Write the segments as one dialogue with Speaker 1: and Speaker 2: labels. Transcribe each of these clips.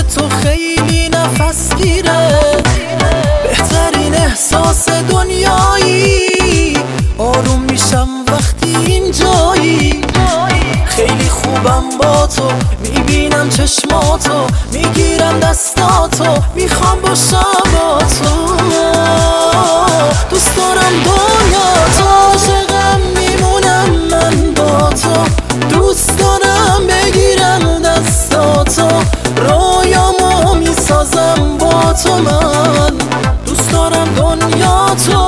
Speaker 1: تو خیلی نفس گیره، بهترین احساس دنیایی. آروم میشم وقتی اینجایی، خیلی خوبم با تو، میبینم چشماتو، میگیرم دستاتو، میخوام باشم با تو. دوست دارم دنیا تو، عاشقم میمونم من با تو. دوست دارم بگیرم دستاتو، رویامو میسازم با تو. من دوست دارم دنیا تو،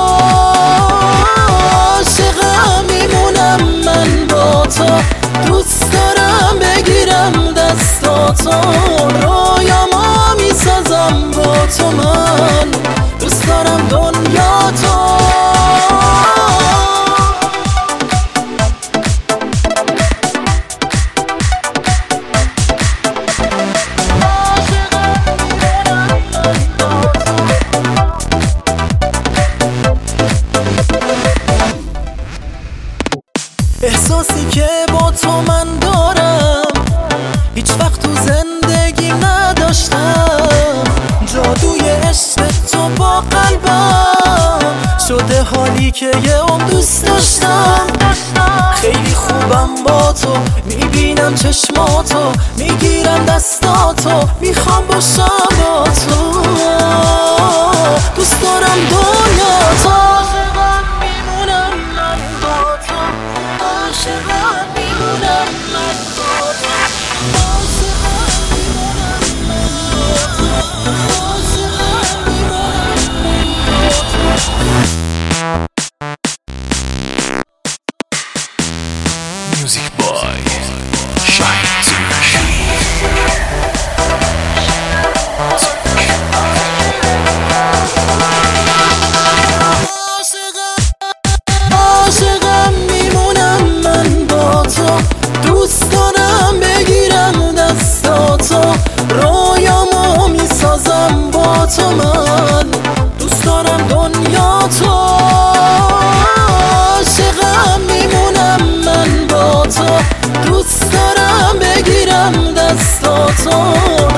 Speaker 1: عاشقم میمونم من با تو. دوست دارم بگیرم دستاتو، رویامو میسازم با تو. من دوست دارم دنیا تو. احساسی که با تو من دارم هیچ وقت تو زندگیم نداشتم. جادوی عشق تو با قلبم شده حالی که یه عمر دوست داشتم. خیلی خوبم با تو، میبینم چشماتو، میگیرم دستاتو، میخوام باشم با تو. دوست دارم دنیا تو، عاشقم میمونم من با تو. عاشقم میمونم من با تو. عاشقم میمونم من با تو. عاشقم میمونم من با تو.
Speaker 2: Music Boy Shine.
Speaker 1: عاشقم میمونم من با تو. دوست دارم بگیرم دستاتو، رویامو میسازم با تو. من دوست دارم دنیا تو، عاشقم میمونم من با تو. دوست دارم بگیرم دستاتو،